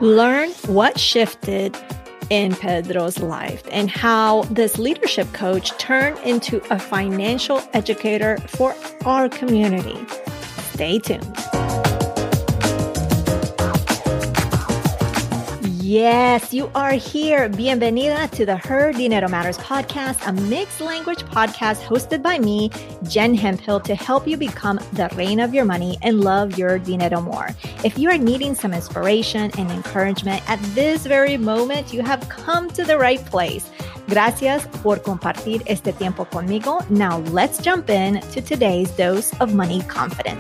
Learn what shifted in Pedro's life and how this leadership coach turned into a financial educator for our community. Stay tuned. Yes, you are here. Bienvenida to the Her Dinero Matters podcast, a mixed language podcast hosted by me, Jen Hemphill, to help you become the reina of your money and love your dinero more. If you are needing some inspiration and encouragement at this very moment, you have come to the right place. Gracias por compartir este tiempo conmigo. Now let's jump in to today's dose of money confidence.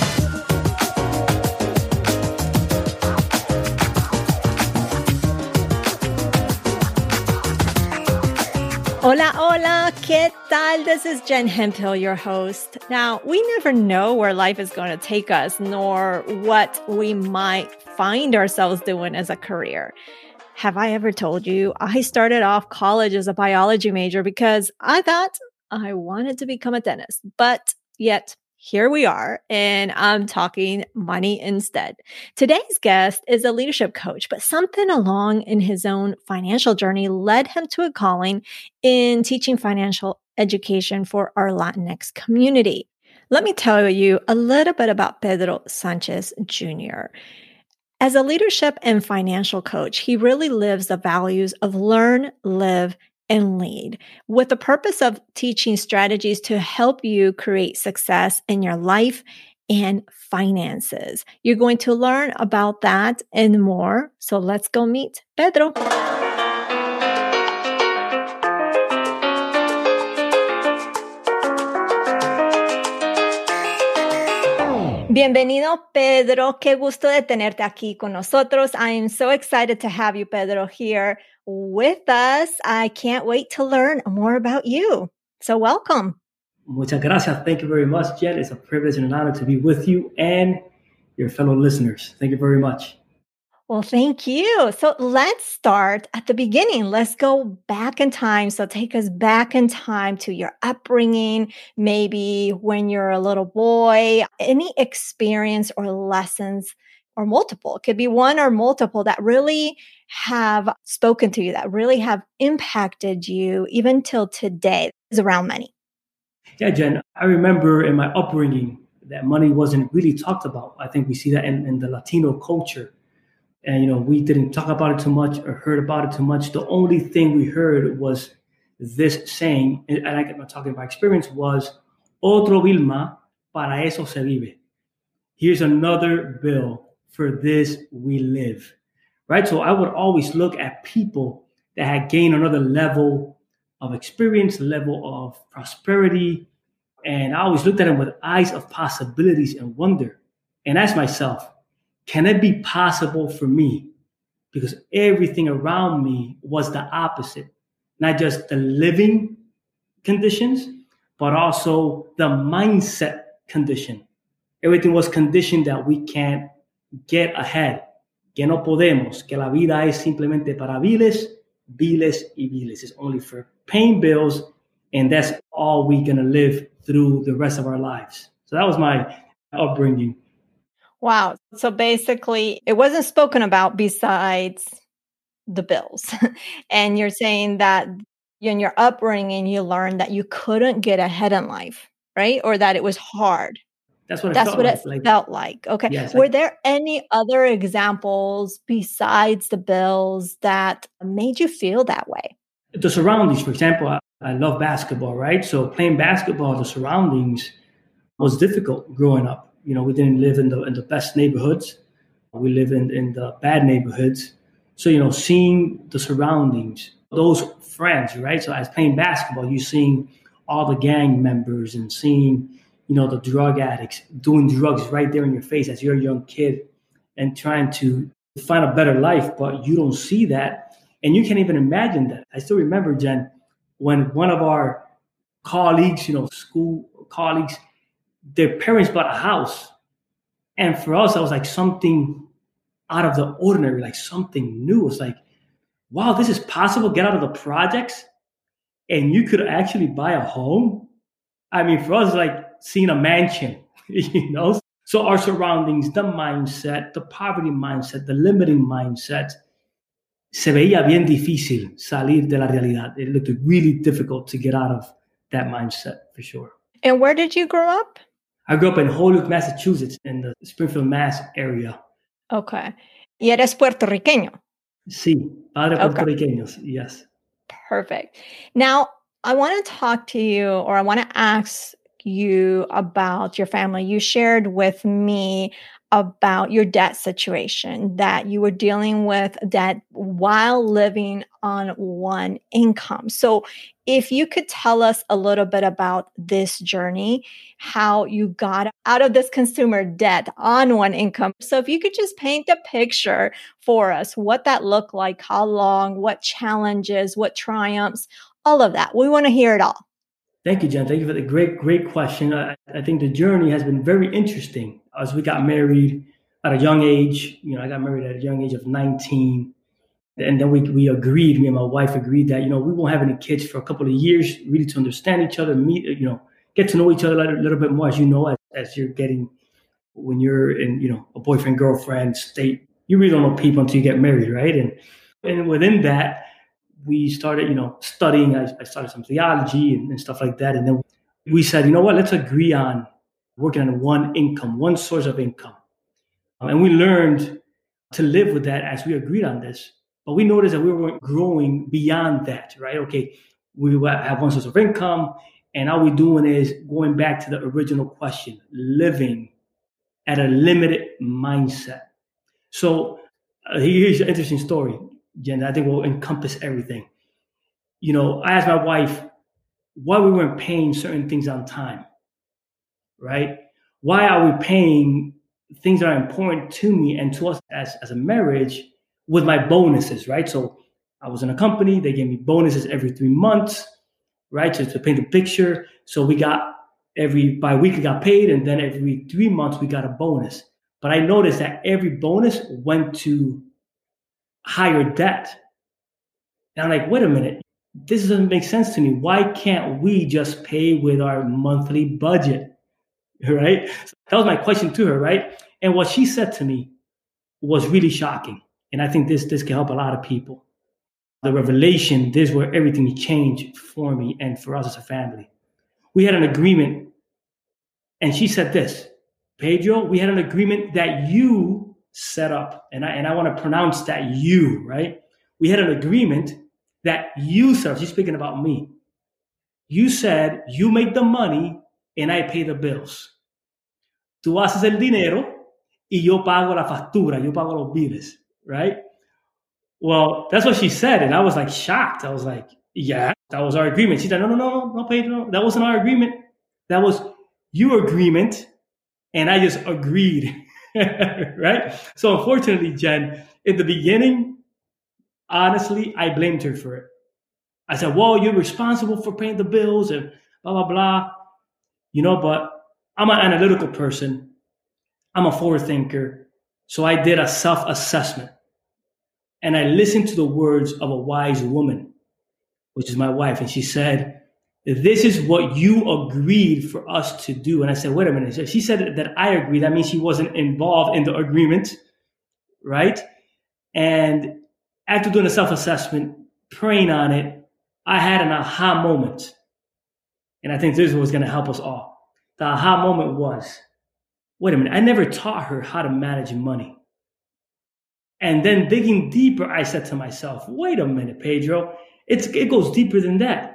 Hola, hola, ¿qué tal? This is Jen Hemphill, your host. Now, we never know where life is going to take us, nor what we might find ourselves doing as a career. Have I ever told you I started off college as a biology major because I thought I wanted to become a dentist, but yet here we are, and I'm talking money instead. Today's guest is a leadership coach, but something along in his own financial journey led him to a calling in teaching financial education for our Latinx community. Let me tell you a little bit about Pedro Sanchez Jr. As a leadership and financial coach, he really lives the values of learn, live, and lead with the purpose of teaching strategies to help you create success in your life and finances. You're going to learn about that and more. So let's go meet Pedro. Bienvenido, Pedro. Qué gusto de tenerte aquí con nosotros. I am so excited to have you, Pedro, here with us. I can't wait to learn more about you. So welcome. Muchas gracias. Thank you very much, Jen. It's a privilege and an honor to be with you and your fellow listeners. Thank you very much. Well, thank you. So let's start at the beginning. Let's go back in time. So take us back in time to your upbringing, maybe when you're a little boy, any experience or lessons or multiple. It could be one or multiple that really have spoken to you, that really have impacted you even till today is around money. Yeah, Jen, I remember in my upbringing that money wasn't really talked about. I think we see that in the Latino culture. And, we didn't talk about it too much or heard about it too much. The only thing we heard was this saying, and I'm talking about experience, was otro Vilma, para eso se vive. Here's another bill, for this we live, right? So I would always look at people that had gained another level of experience, level of prosperity. And I always looked at them with eyes of possibilities and wonder and asked myself, can it be possible for me? Because everything around me was the opposite. Not just the living conditions, but also the mindset condition. Everything was conditioned that we can't get ahead. Que no podemos. Que la vida es simplemente para viles, viles y viles. It's only for paying bills, and that's all we're going to live through the rest of our lives. So that was my upbringing. Wow. So basically, it wasn't spoken about besides the bills. And you're saying that in your upbringing, you learned that you couldn't get ahead in life, right? Or that it was hard. That's what it felt like. Okay. Yes, Were there any other examples besides the bills that made you feel that way? The surroundings, for example, I love basketball, right? So playing basketball, the surroundings was difficult growing up. We didn't live in the best neighborhoods. We live in the bad neighborhoods. So, seeing the surroundings, those friends, right? So as playing basketball, you're seeing all the gang members and seeing, the drug addicts doing drugs right there in your face as you're a young kid and trying to find a better life, but you don't see that. And you can't even imagine that. I still remember, Jen, when one of our colleagues, school colleagues, their parents bought a house. And for us, that was like something out of the ordinary, like something new. It's like, wow, this is possible. Get out of the projects and you could actually buy a home. I mean, for us, it's like seeing a mansion, So our surroundings, the mindset, the poverty mindset, the limiting mindset, se veía bien difícil salir de la realidad. It looked really difficult to get out of that mindset, for sure. And where did you grow up? I grew up in Holyoke, Massachusetts, in the Springfield, Mass area. Okay. Y eres puertorriqueño. Sí, padre puertorriqueños, yes. Perfect. Now, I want to talk to you, or I want to ask you about your family. You shared with me about your debt situation, that you were dealing with debt while living on one income. So if you could tell us a little bit about this journey, how you got out of this consumer debt on one income. So if you could just paint a picture for us, what that looked like, how long, what challenges, what triumphs, all of that. We want to hear it all. Thank you, Jen. Thank you for the great question. I think the journey has been very interesting. As we got married at a young age, I got married at a young age of 19. And then me and my wife agreed that, we won't have any kids for a couple of years, really to understand each other, get to know each other a little bit more, as you're getting, when you're in, a boyfriend, girlfriend state, you really don't know people until you get married, right? And within that, we started, studying. I started some theology and stuff like that. And then we said, you know what, let's agree on working on one source of income. And we learned to live with that as we agreed on this. But we noticed that we weren't growing beyond that, right? Okay, we have one source of income. And all we're doing is going back to the original question, living at a limited mindset. So here's an interesting story, Jen, I think will encompass everything. I asked my wife why we weren't paying certain things on time, right? Why are we paying things that are important to me and to us as a marriage with my bonuses, right? So I was in a company, they gave me bonuses every 3 months, right? To paint the picture. So we got bi-weekly got paid, and then every 3 months we got a bonus. But I noticed that every bonus went to higher debt. And I'm like, wait a minute, this doesn't make sense to me. Why can't we just pay with our monthly budget, right? So that was my question to her, right? And what she said to me was really shocking. And I think this can help a lot of people. The revelation, this is where everything changed for me and for us as a family. We had an agreement, and she said this, Pedro, we had an agreement that you set up, and I want to pronounce that you, right? We had an agreement that you said, she's speaking about me. You said you make the money and I pay the bills. Tú haces el dinero y yo pago la factura, yo pago los biles, right? Well, that's what she said, and I was like shocked. I was like, yeah, that was our agreement. She said, no, Pedro, that wasn't our agreement. That was your agreement, and I just agreed, right? So unfortunately, Jen, in the beginning, honestly, I blamed her for it. I said, well, you're responsible for paying the bills and blah, blah, blah. But I'm an analytical person. I'm a forward thinker. So I did a self-assessment. And I listened to the words of a wise woman, which is my wife. And she said, this is what you agreed for us to do. And I said, wait a minute. She said that I agree. That means she wasn't involved in the agreement, right? And after doing a self-assessment, praying on it, I had an aha moment. And I think this was going to help us all. The aha moment was, wait a minute, I never taught her how to manage money. And then digging deeper, I said to myself, wait a minute, Pedro, it goes deeper than that.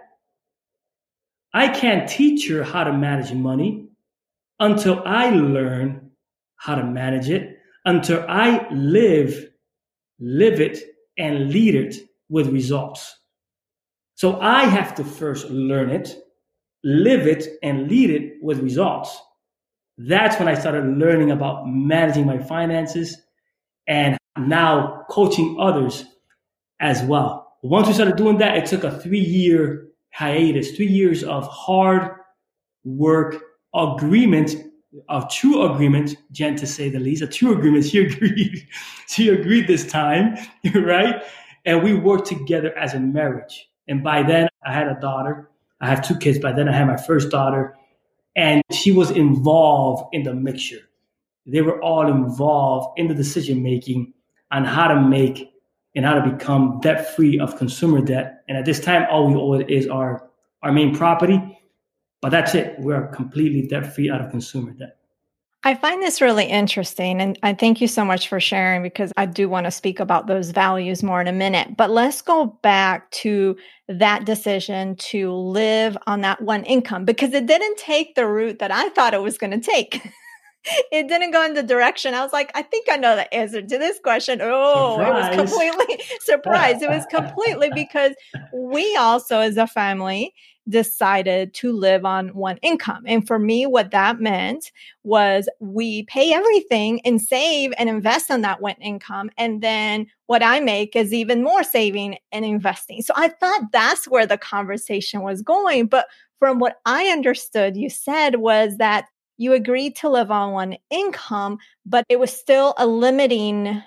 I can't teach her how to manage money until I learn how to manage it, until I live it, and lead it with results. So I have to first learn it, live it, and lead it with results. That's when I started learning about managing my finances and now coaching others as well. Once we started doing that, it took a 3-year hiatus, 3 years of hard work, agreement, a true agreement, Jen, to say the least, a true agreement. She agreed. She agreed this time, right? And we worked together as a marriage. And by then, I had a daughter. I have 2 kids. By then, I had my first daughter. And she was involved in the mixture. they were all involved in the decision making on how to make and how to become debt free of consumer debt. And at this time, all we owe is our main property, but that's it. We're completely debt free out of consumer debt. I find this really interesting, and I thank you so much for sharing, because I do want to speak about those values more in a minute. But let's go back to that decision to live on that one income, because it didn't take the route that I thought it was going to take. It didn't go in the direction. I was like, I think I know the answer to this question. Oh, surprise. It was completely surprised. It was completely because we also, as a family, decided to live on one income. And for me, what that meant was we pay everything and save and invest on that one income. And then what I make is even more saving and investing. So I thought that's where the conversation was going. But from what I understood, you said was that you agreed to live on one income, but it was still a limiting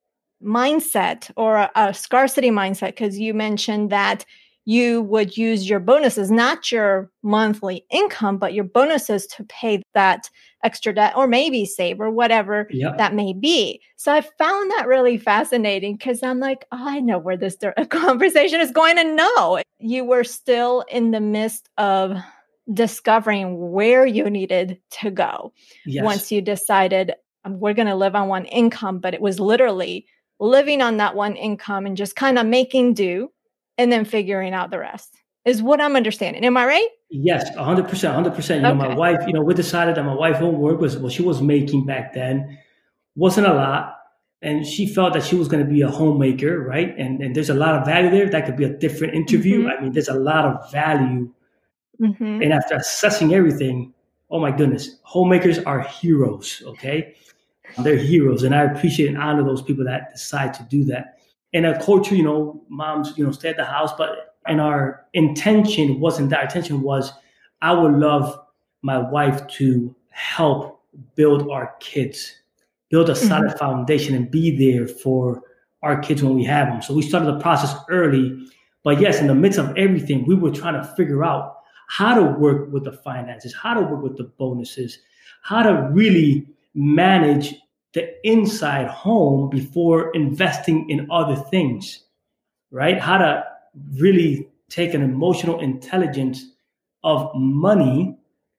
mindset or a scarcity mindset, because you mentioned that you would use your bonuses, not your monthly income, but your bonuses to pay that extra debt or maybe save or whatever that may be. So I found that really fascinating, because I'm like, oh, I know where this conversation is going. And no, you were still in the midst of discovering where you needed to go. Once you decided we're going to live on one income, but it was literally living on that one income and just kind of making do and then figuring out the rest is what I'm understanding. Am I right? Yes, 100%, 100%. You know, my wife, we decided that my wife homework was what she was making back then wasn't a lot. And she felt that she was going to be a homemaker, right? And there's a lot of value there. That could be a different interview. Mm-hmm. I mean, there's a lot of value. Mm-hmm. And after assessing everything, oh my goodness, homemakers are heroes, okay? They're heroes. And I appreciate and honor those people that decide to do that. In a culture, moms, stay at the house, and our intention wasn't that. Our intention was, I would love my wife to help build our kids, build a solid foundation and be there for our kids when we have them. So we started the process early, but yes, in the midst of everything, we were trying to figure out how to work with the finances, how to work with the bonuses, how to really manage the inside home before investing in other things, right? How to really take an emotional intelligence of money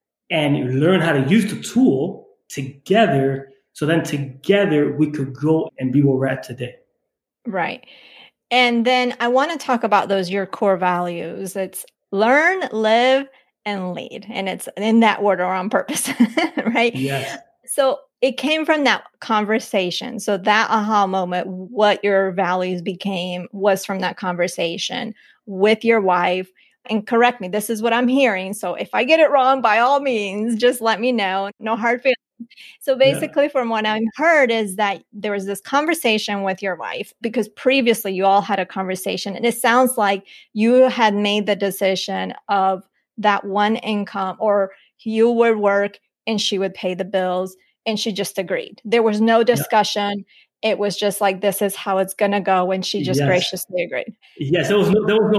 and learn how to use the tool together. So then together we could grow and be where we're at today. Right. And then I want to talk about your core values. It's learn, live, and lead. And it's in that order on purpose, right? Yes. So it came from that conversation. So that aha moment, what your values became, was from that conversation with your wife. And correct me, this is what I'm hearing. So if I get it wrong, by all means, just let me know. No hard feelings. So basically, from what I've heard is that there was this conversation with your wife, because previously you all had a conversation. And it sounds like you had made the decision of that one income, or you would work and she would pay the bills, and she just agreed. There was no discussion. It was just like, this is how it's going to go. And she just graciously agreed. Yes, there was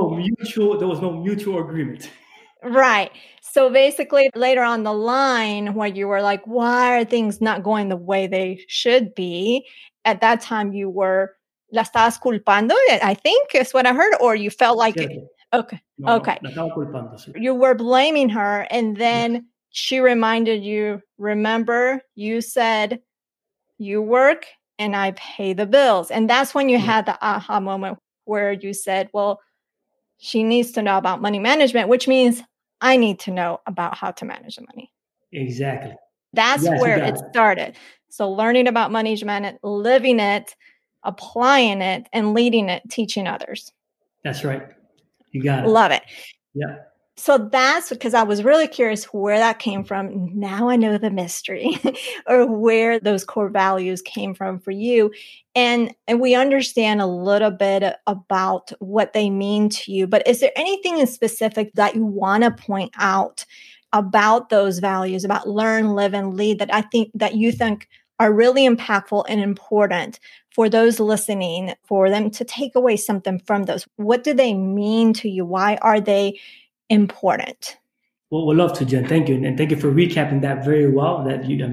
no mutual agreement. Right. So basically later on the line, where you were like, why are things not going the way they should be? At that time you were, la estabas culpando, I think is what I heard, or you felt like, okay. La estaba culpando, sí. You were blaming her. And then she reminded you, remember, you said you work and I pay the bills. And that's when you had the aha moment where you said, well, she needs to know about money management, which means I need to know about how to manage the money. Exactly. That's where it started. So learning about money management, living it, applying it, and leading it, teaching others. That's right. You got it. Love it. Yeah. So that's because I was really curious where that came from. Now I know the mystery or where those core values came from for you. And we understand a little bit about what they mean to you. But is there anything in specific that you want to point out about those values, about learn, live, and lead, that you think are really impactful and important for those listening, for them to take away something from those? What do they mean to you? Why are they important? Well, we'd love to, Jen. Thank you. And thank you for recapping that very well.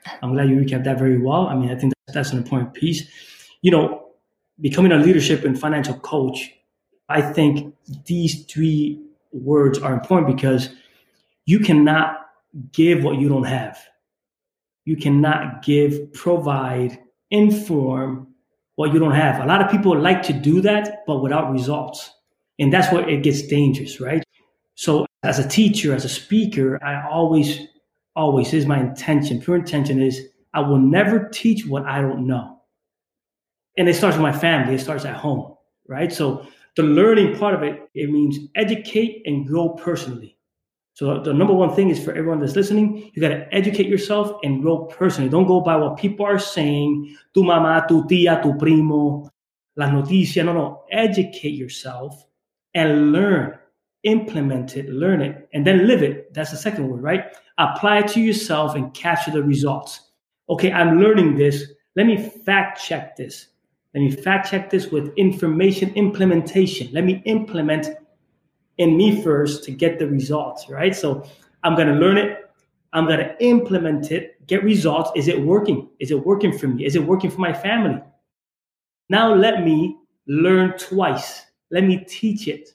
I'm glad you recapped that very well. I mean, I think that's an important piece. You know, becoming a leadership and financial coach, I think these three words are important because you cannot give what you don't have. You cannot give, provide, inform what you don't have. A lot of people like to do that, but without results. And that's where it gets dangerous, right? So as a teacher, as a speaker, I always, is my intention, pure intention is I will never teach what I don't know. And it starts with my family. It starts at home, right? So the learning part of it, it means educate and grow personally. So the number one thing is for everyone that's listening, you got to educate yourself and grow personally. Don't go by what people are saying, tu mamá, tu tía, tu primo, las noticias. No. Educate yourself and learn, implement it, learn it, and then live it. That's the second word, right? Apply it to yourself and capture the results. Okay, I'm learning this. Let me fact check this. Let me fact check this with information implementation. Let me implement in me first to get the results, right? So I'm going to learn it. I'm going to implement it, get results. Is it working? Is it working for me? Is it working for my family? Now let me learn twice. Let me teach it.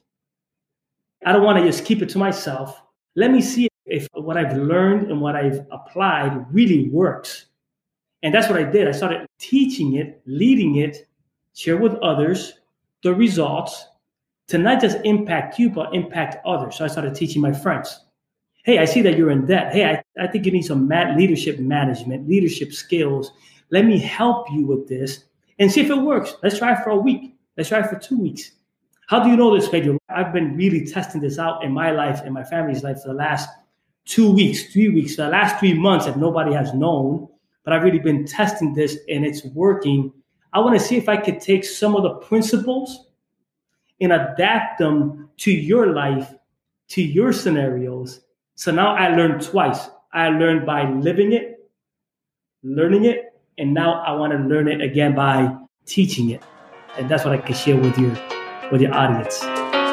I don't want to just keep it to myself. Let me see if what I've learned and what I've applied really works. And that's what I did. I started teaching it, leading it, share with others the results to not just impact you, but impact others. So I started teaching my friends. Hey, I see that you're in debt. Hey, I think you need some leadership management, leadership skills. Let me help you with this and see if it works. Let's try it for a week. Let's try it for 2 weeks. How do you know this, Pedro? I've been really testing this out in my life and my family's life for the last 2 weeks, 3 weeks, for the last 3 months, if nobody has known. But I've really been testing this and it's working. I want to see if I could take some of the principles and adapt them to your life, to your scenarios. So now I learned twice. I learned by living it, learning it, and now I want to learn it again by teaching it. And that's what I can share with your audience.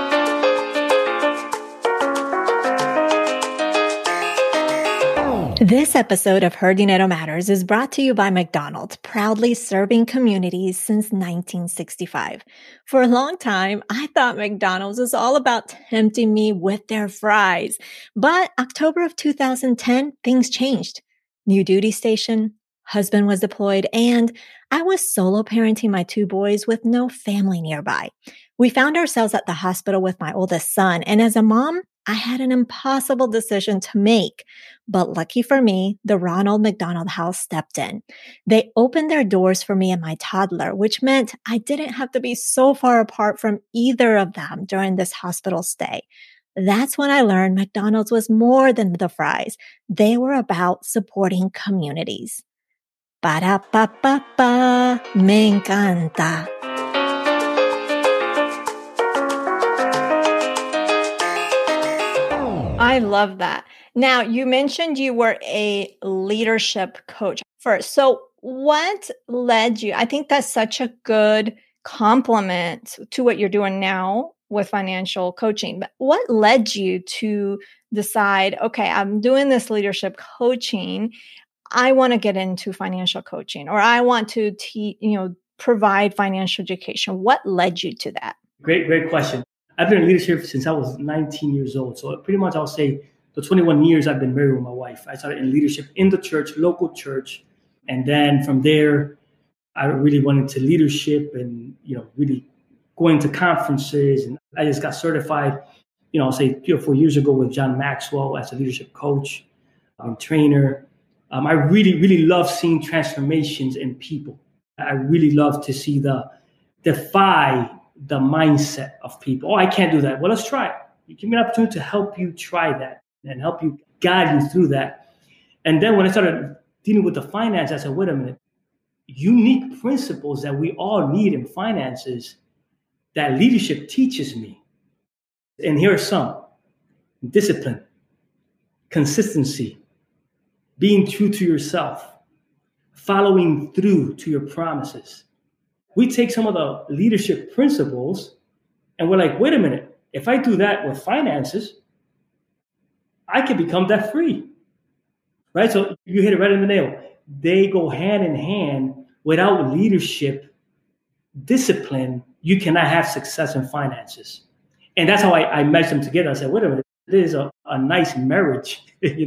This episode of Her Dinero Matters is brought to you by McDonald's, proudly serving communities since 1965. For a long time, I thought McDonald's was all about tempting me with their fries. But October of 2010, things changed. New duty station, husband was deployed, and I was solo parenting my 2 boys with no family nearby. We found ourselves at the hospital with my oldest son, and as a mom, I had an impossible decision to make. But lucky for me, the Ronald McDonald House stepped in. They opened their doors for me and my toddler, which meant I didn't have to be so far apart from either of them during this hospital stay. That's when I learned McDonald's was more than the fries. They were about supporting communities. Ba-da-ba-ba-ba, me encanta. I love that. Now, you mentioned you were a leadership coach first. So what led you? I think that's such a good complement to what you're doing now with financial coaching. But what led you to decide, okay, I'm doing this leadership coaching. I want to get into financial coaching, or I want to provide financial education. What led you to that? Great question. I've been in leadership since I was 19 years old. So pretty much I'll say the 21 years I've been married with my wife. I started in leadership in the church, local church. And then from there, I really went into leadership and, really going to conferences. And I just got certified, I'll say 3 or 4 years ago with John Maxwell as a leadership coach and trainer. I really, really love seeing transformations in people. I really love to see defy the mindset of people. Oh, I can't do that. Well, let's try it. You give me an opportunity to help you try that and help you guide you through that. And then when I started dealing with the finance, I said, wait a minute, unique principles that we all need in finances that leadership teaches me. And here are some: discipline, consistency, being true to yourself, following through to your promises. We take some of the leadership principles and we're like, wait a minute, if I do that with finances, I can become debt free, right? So you hit it right in the nail. they go hand in hand. Without leadership, discipline, you cannot have success in finances. And that's how I meshed them together. I said, wait a minute, this is a nice marriage.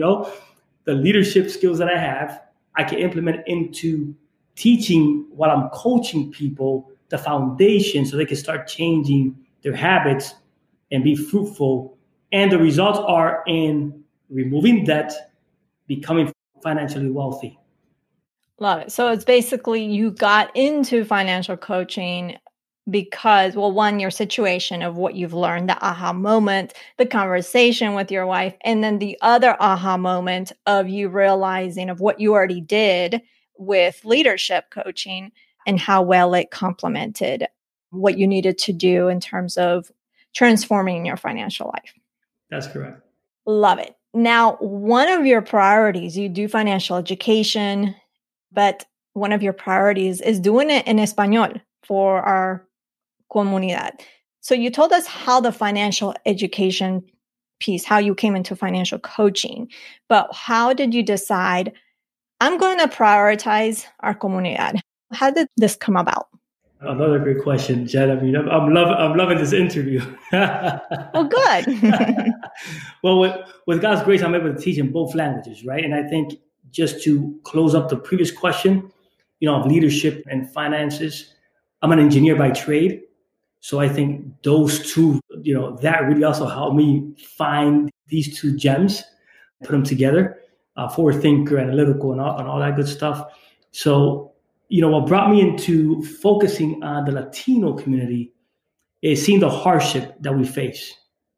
The leadership skills that I have, I can implement into teaching while I'm coaching people the foundation so they can start changing their habits and be fruitful. And the results are in removing debt, becoming financially wealthy. Love it. So it's basically you got into financial coaching because, well, one, your situation of what you've learned, the aha moment, the conversation with your wife, and then the other aha moment of you realizing of what you already did with leadership coaching and how well it complemented what you needed to do in terms of transforming your financial life. That's correct. Love it. Now, one of your priorities, you do financial education, but one of your priorities is doing it in Espanol for our comunidad. So you told us how the financial education piece, how you came into financial coaching, but how did you decide, I'm going to prioritize our comunidad? How did this come about? Another great question, Jen. I mean, I'm loving this interview. Well, good. Well, with God's grace, I'm able to teach in both languages, right? And I think just to close up the previous question, of leadership and finances, I'm an engineer by trade. So I think those two, that really also helped me find these two gems, put them together, forward thinker, analytical, and all that good stuff. So, what brought me into focusing on the Latino community is seeing the hardship that we face.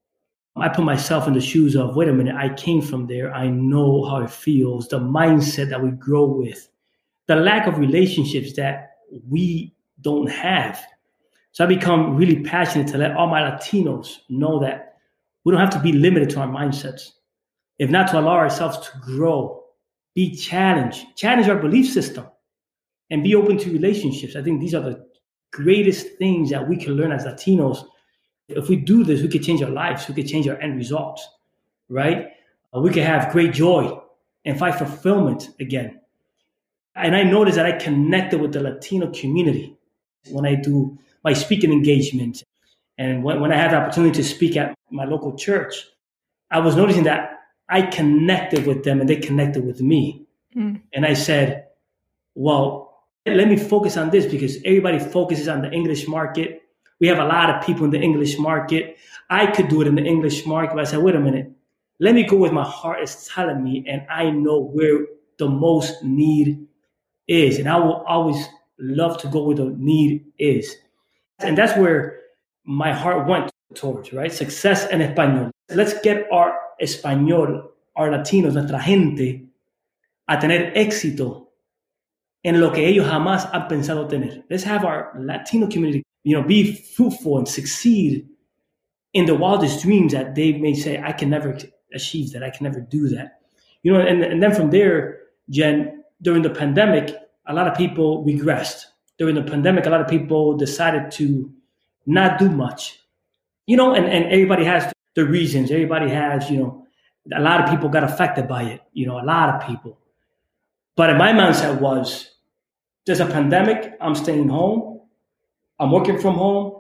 I put myself in the shoes of, wait a minute, I came from there. I know how it feels, the mindset that we grow with, the lack of relationships that we don't have. So I become really passionate to let all my Latinos know that we don't have to be limited to our mindsets. If not, to allow ourselves to grow, be challenge our belief system, and be open to relationships. I think these are the greatest things that we can learn as Latinos. If we do this, we could change our lives. We could change our end results, right? We could have great joy and find fulfillment again. And I noticed that I connected with the Latino community when I do my speaking engagement. And when I had the opportunity to speak at my local church, I was noticing that I connected with them and they connected with me. And I said, well, let me focus on this because everybody focuses on the English market. We have a lot of people in the English market. I could do it in the English market. But I said, wait a minute. Let me go where my heart is telling me, and I know where the most need is. And I will always love to go where the need is. And that's where my heart went towards, right? Success en español. Let's get our español, our Latinos, nuestra gente, a tener éxito en lo que ellos jamás han pensado tener. Let's have our Latino community, be fruitful and succeed in the wildest dreams that they may say, I can never achieve that. I can never do that. And then from there, Jen, during the pandemic, a lot of people regressed. During the pandemic, a lot of people decided to not do much, and everybody has the reasons. Everybody has, a lot of people got affected by it, a lot of people. But my mindset was, there's a pandemic, I'm staying home, I'm working from home.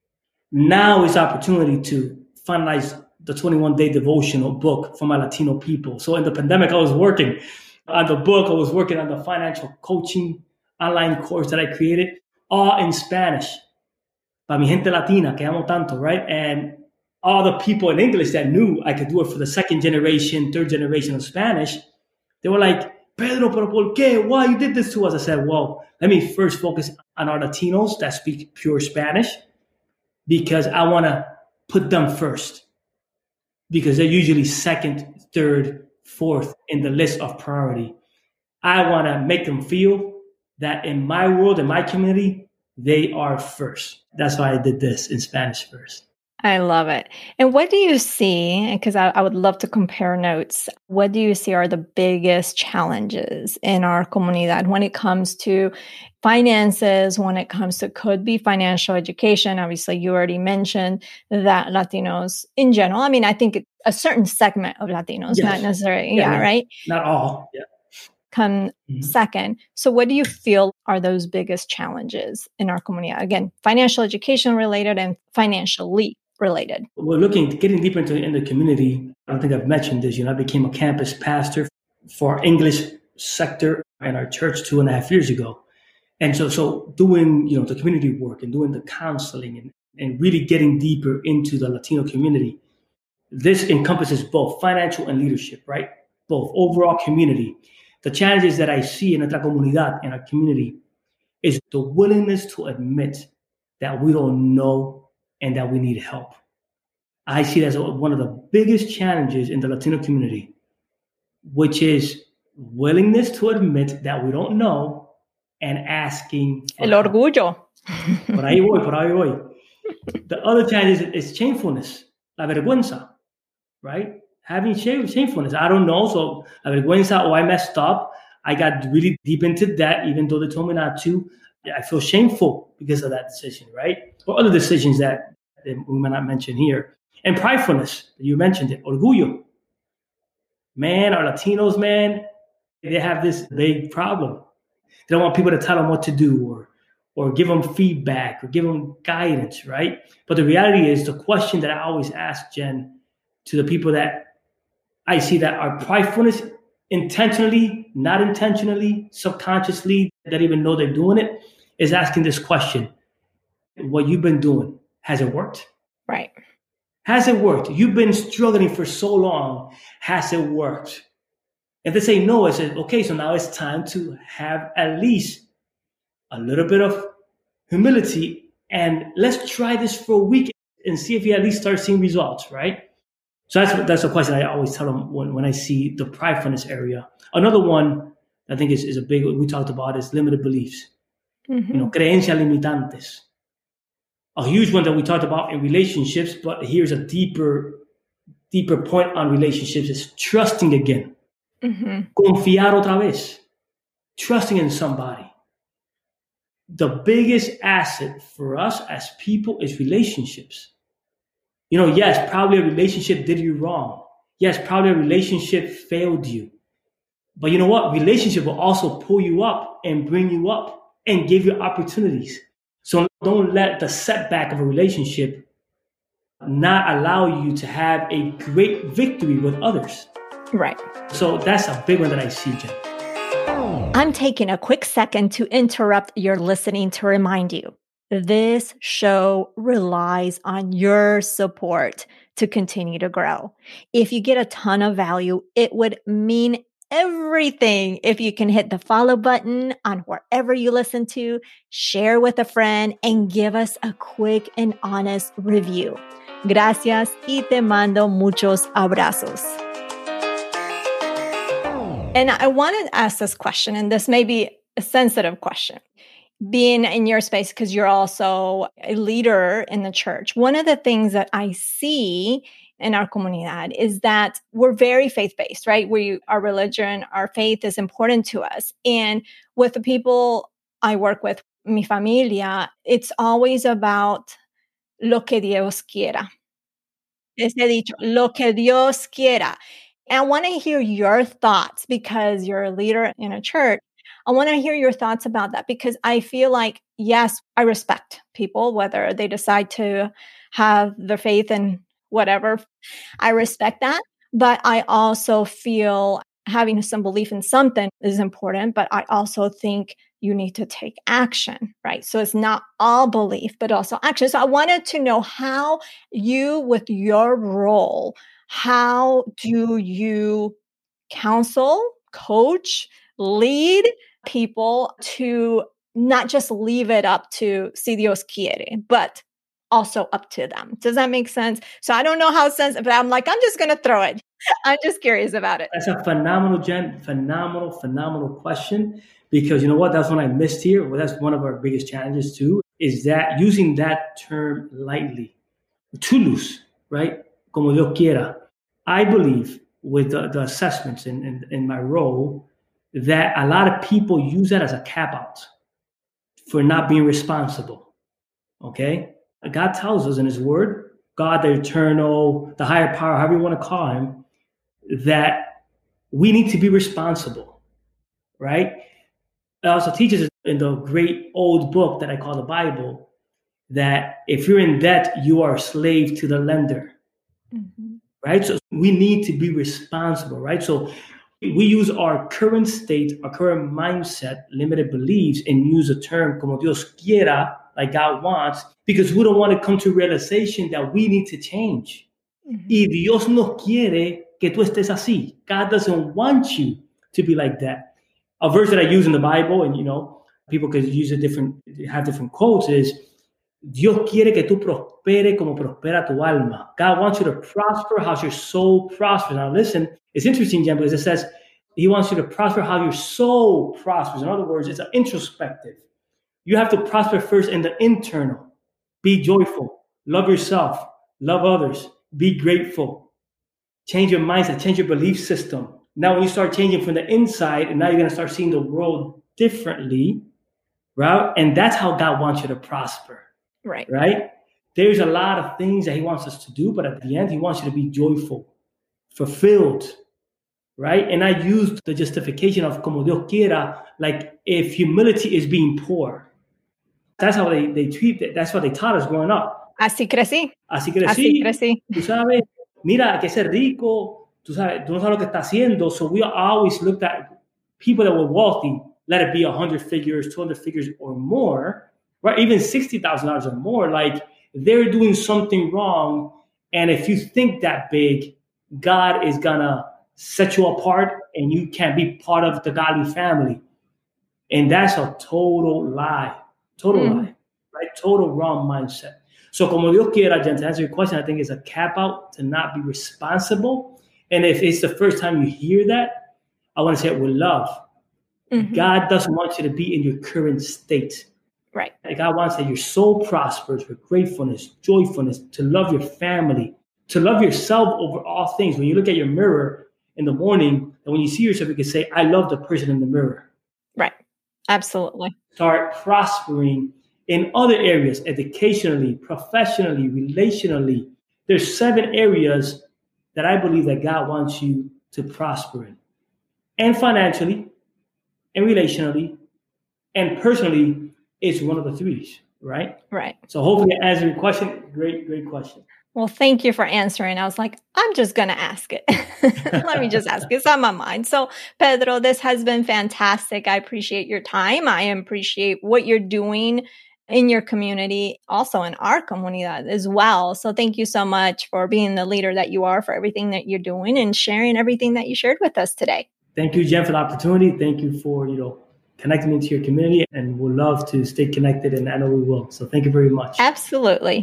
Now is the opportunity to finalize the 21-day devotional book for my Latino people. So in the pandemic, I was working on the book. I was working on the financial coaching online course that I created, all in Spanish. Para mi gente latina, que amo tanto, right? And all the people in English that knew I could do it for the second generation, third generation of Spanish, they were like, Pedro, pero por qué? Why you did this to us? I said, well, let me first focus on our Latinos that speak pure Spanish because I want to put them first because they're usually second, third, fourth in the list of priority. I want to make them feel that in my world, in my community, they are first. That's why I did this in Spanish first. I love it. And what do you see, because I would love to compare notes, what do you see are the biggest challenges in our comunidad when it comes to finances, when it comes to could be financial education? Obviously, you already mentioned that Latinos in general, I mean, I think a certain segment of Latinos, yes. not necessarily, right? Not all, yeah. come second. So what do you feel are those biggest challenges in our comunidad? Again, financial education related and financially related. We're getting deeper in the community. I don't think I've mentioned this. I became a campus pastor for our English sector in our church 2.5 years ago. And so doing, the community work and doing the counseling and really getting deeper into the Latino community, this encompasses both financial and leadership, right? Both overall community. The challenges that I see in nuestra comunidad, in our community, is the willingness to admit that we don't know and that we need help. I see that as one of the biggest challenges in the Latino community, which is willingness to admit that we don't know and asking for El help. orgullo. Por ahí voy. The other challenge is shamefulness, la vergüenza, right? Having shamefulness. I don't know, so la vergüenza, I messed up. I got really deep into that, even though they told me not to. I feel shameful because of that decision, right? Or other decisions that we might not mention here. And pridefulness, you mentioned it, orgullo. Man, our Latinos, they have this big problem. They don't want people to tell them what to do or give them feedback or give them guidance, right? But the reality is the question that I always ask, Jen, to the people that I see that are pridefulness intentionally, not intentionally, subconsciously, that even know they're doing it, is asking this question. What you've been doing, has it worked? Right. Has it worked? You've been struggling for so long. Has it worked? If they say no, I said, okay, so now it's time to have at least a little bit of humility and let's try this for a week and see if you at least start seeing results, right? So that's a question I always tell them when I see the pridefulness area. Another one I think is a big one we talked about is limited beliefs. Creencias limitantes. A huge one that we talked about in relationships, but here's a deeper point on relationships is trusting again. Confiar otra vez. Trusting in somebody. The biggest asset for us as people is relationships. Yes, probably a relationship did you wrong. Yes, probably a relationship failed you. But you know what? Relationship will also pull you up and bring you up and give you opportunities. So don't let the setback of a relationship not allow you to have a great victory with others. Right. So that's a big one that I see, Jen. I'm taking a quick second to interrupt your listening to remind you, this show relies on your support to continue to grow. If you get a ton of value, it would mean everything if you can hit the follow button on wherever you listen to, share with a friend, and give us a quick and honest review. Gracias y te mando muchos abrazos. And I wanted to ask this question, and this may be a sensitive question. Being in your space, because you're also a leader in the church, one of the things that I see in our comunidad is that we're very faith-based, right? Our religion, our faith is important to us. And with the people I work with, mi familia, it's always about lo que Dios quiera. Ese dicho, lo que Dios quiera. And I want to hear your thoughts because you're a leader in a church. I want to hear your thoughts about that because I feel like, yes, I respect people, whether they decide to have their faith in whatever. I respect that. But I also feel having some belief in something is important, but I also think you need to take action, right? So it's not all belief, but also action. So I wanted to know how you, with your role, how do you counsel, coach, lead people to not just leave it up to si Dios quiere, but also up to them. Does that make sense? So I don't know how sensitive, but I'm just going to throw it. I'm just curious about it. That's a phenomenal, Jen, phenomenal question. Because you know what? That's one I missed here. Well, that's one of our biggest challenges too, is that using that term lightly, too loose, right? Como Dios quiera. I believe with the assessments in my role that a lot of people use that as a cap out for not being responsible. Okay? God tells us in his word, God, the eternal, the higher power, however you want to call him, that we need to be responsible. right? It also teaches us in the great old book that I call the Bible that if you're in debt, you are a slave to the lender, right? So we need to be responsible, right? So we use our current state, our current mindset, limited beliefs, and use a term como Dios quiera, like God wants, because we don't want to come to realization that we need to change. Y Dios no quiere que tú estés así. God doesn't want you to be like that. A verse that I use in the Bible, and people could use have different quotes, is Dios quiere que tú prospere como prospera tu alma. God wants you to prosper how your soul prospers. Now listen, it's interesting, Jen, because it says he wants you to prosper how your soul prospers. In other words, it's an introspective. You have to prosper first in the internal. Be joyful. Love yourself. Love others. Be grateful. Change your mindset. Change your belief system. Now, when you start changing from the inside, and now you're going to start seeing the world differently, right? And that's how God wants you to prosper. Right? There's a lot of things that he wants us to do, but at the end, he wants you to be joyful, fulfilled, right? And I used the justification of como Dios quiera, like if humility is being poor. That's how they treat it. That's what they taught us growing up. Así crecí. Tú sabes, mira, que ser rico, tú no sabes lo que está haciendo. So we always looked at people that were wealthy, let it be 100 figures, 200 figures or more, right? Even $60,000 or more, like they're doing something wrong. And if you think that big, God is gonna set you apart and you can't be part of the godly family. And that's a total lie, lie, right? Total wrong mindset. So como Dios quiera, Jen, to answer your question, I think it's a cap out to not be responsible. And if it's the first time you hear that, I want to say it with love. God doesn't want you to be in your current state. Right. God wants that your soul prospers with gratefulness, joyfulness, to love your family, to love yourself over all things. When you look at your mirror in the morning, and when you see yourself, you can say, I love the person in the mirror. Right. Absolutely. Start prospering in other areas, educationally, professionally, relationally. There's 7 areas that I believe that God wants you to prosper in. And financially, and relationally, and personally, it's one of the 3s, right? Right. So hopefully I answered your question. Great question. Well, thank you for answering. I was like, I'm just going to ask it. Let me just ask it. It's on my mind. So, Pedro, this has been fantastic. I appreciate your time. I appreciate what you're doing in your community, also in our comunidad as well. So thank you so much for being the leader that you are, for everything that you're doing and sharing everything that you shared with us today. Thank you, Jen, for the opportunity. Thank you for, connecting me to your community, and we'll love to stay connected, and I know we will. So thank you very much. Absolutely.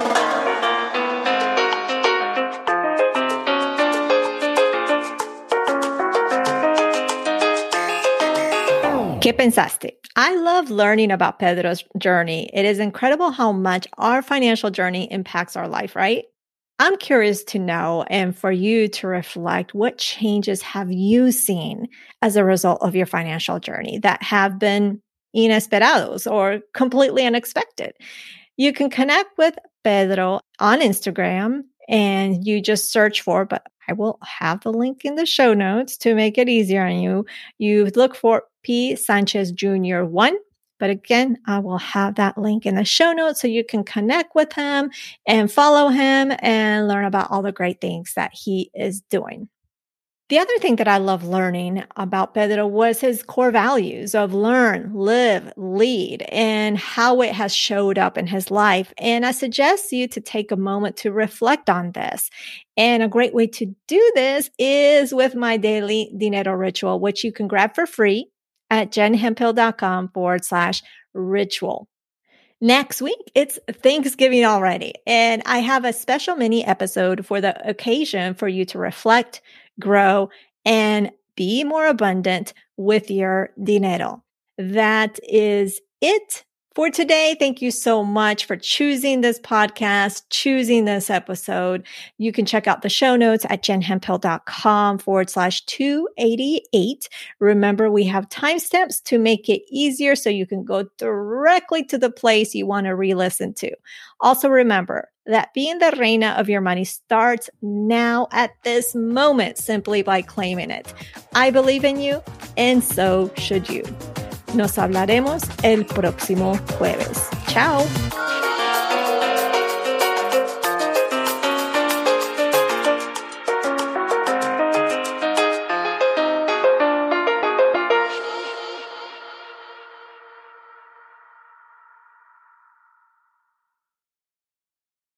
¿Qué pensaste? I love learning about Pedro's journey. It is incredible how much our financial journey impacts our life, right? I'm curious to know, and for you to reflect, what changes have you seen as a result of your financial journey that have been inesperados or completely unexpected? You can connect with Pedro on Instagram, and you just search for, but I will have the link in the show notes to make it easier on you. You look for P. Sanchez Jr. 1. But again, I will have that link in the show notes so you can connect with him and follow him and learn about all the great things that he is doing. The other thing that I love learning about Pedro was his core values of learn, live, lead, and how it has showed up in his life. And I suggest you to take a moment to reflect on this. And a great way to do this is with my daily Dinero Ritual, which you can grab for free at jenhemphill.com/ritual. Next week, it's Thanksgiving already, and I have a special mini episode for the occasion for you to reflect, grow, and be more abundant with your dinero. That is it for today. Thank you so much for choosing this podcast, choosing this episode. You can check out the show notes at jenhemphill.com/288. Remember, we have timestamps to make it easier so you can go directly to the place you want to re-listen to. Also remember, that being the reina of your money starts now at this moment simply by claiming it. I believe in you, and so should you. Nos hablaremos el próximo jueves. Chao.